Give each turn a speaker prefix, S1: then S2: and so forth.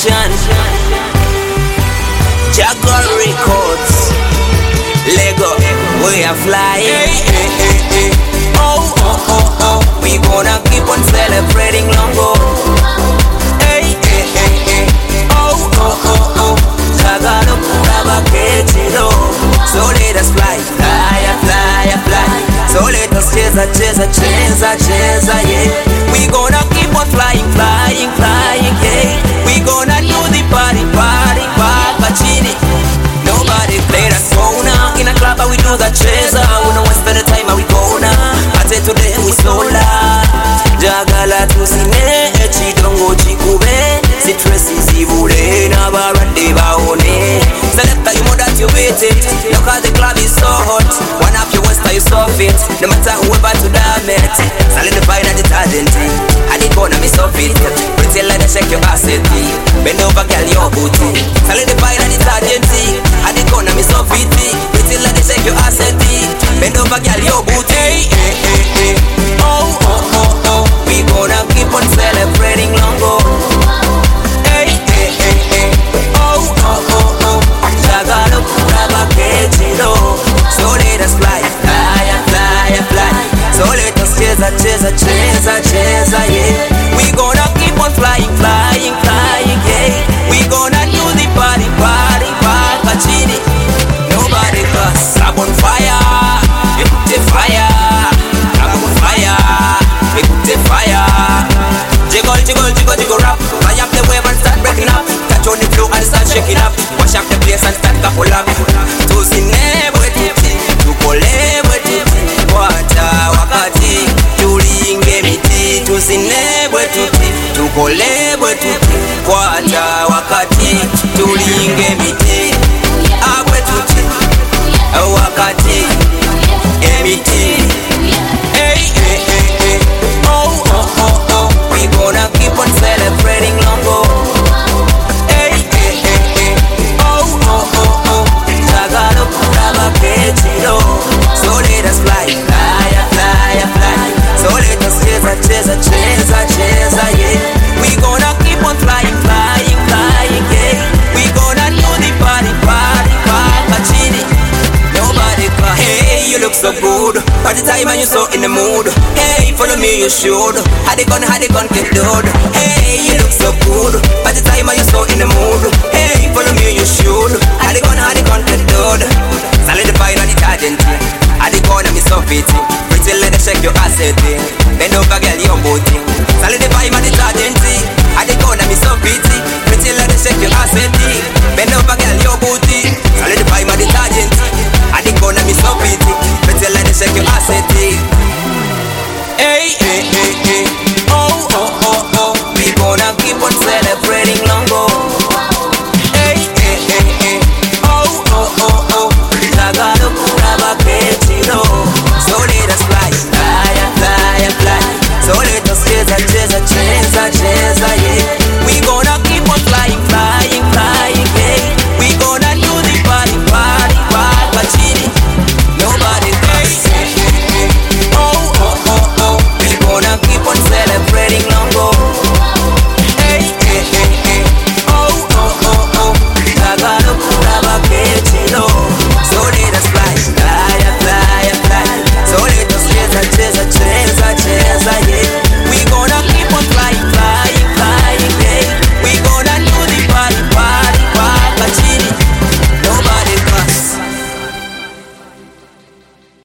S1: Nation, Jaguar Records, Lego, we are flying. Hey, hey, hey, hey. Oh, oh, oh, oh, we gonna keep on celebrating Longo. Hey, hey, hey, hey. Oh, oh, oh, oh, Tagalo Kuraba Ketilo. So let us fly, fly, fly, fly. So let us cheza, cheza, cheza, cheza, yeah. We gonna keep on flying, flying, flying, yeah. We gonna do the party, party, Pacini. Nobody play that sona. In a club we do the cheza. We know we spend the time we gonna. Ate today we sola. Jagala tusine, chidongo chikube. Citrus zivule na barande baone. Selecta you know that you wait it. Look how the club is so hot. One up your west you so fit. No matter whoever to damn it. Solidify that detergent. I did gonna me so fit. Pretty like they shake your ass it. Bend over girl your booty. Solidify that detergent. I did gonna me so fit. Pretty like they shake your ass it. Bend over girl your booty. Hey, hey, hey, hey. Oh, oh, oh, oh. We gonna keep on celebrating Longo. Hey, hey, hey, hey. Oh, oh, oh, oh. Jagalo Kuraba Ketilo. So let us fly, fly, fly, fly. So let us cheza, cheza, cheza, cheza, yeah. We gonna keep on flying, flying, flying, yeah. We gonna do the party, party, Pacini. Nobody cause I'm on fire. You put the fire. I'm on fire. You put the fire. Jiggle, jiggle, jiggle, jiggle rap. Fly up the wave and start breaking up. Touch on the floor and start shaking up. Wash up the place and start couple up. Tusine bwetuti, tukole bwetuti. Kwata wakati, tulinge miti. Tusine bwetuti, tukole bwetuti. Kwata wakati, tulinge miti. Abwetuti, wakati, emiti. Hey, hey, hey, hey. Oh, oh, oh, oh. We gonna keep on celebrating Longo. Hey, hey, hey, hey. Oh, oh, oh, oh. Tagalo Kuraba Ketilo. So let us fly, fly, fly, fly. So let us cheza, cheza, cheza, cheza, yeah. We gonna keep on flying, flying, flying, yeah. We gonna do the party, party, Pacini. Nobody can. Hey, you look so good. At the time and you so in the mood. Hey, follow me, you should. Had it gone, get dude. Hey, you look so good. At the time and you so in the mood. Hey, follow me, you should. Had it gone, get dude. Solidify on the detergent. Had it gone, me so fit. Pretty lady shake your ass it. Bend over girl your booty. Solidify on the detergent. Had it gone, me so fit. Pretty lady shake your ass it. Bend over girl your booty. Solidify on the detergent. Had it gone, me so fit. Pretty lady shake your ass it.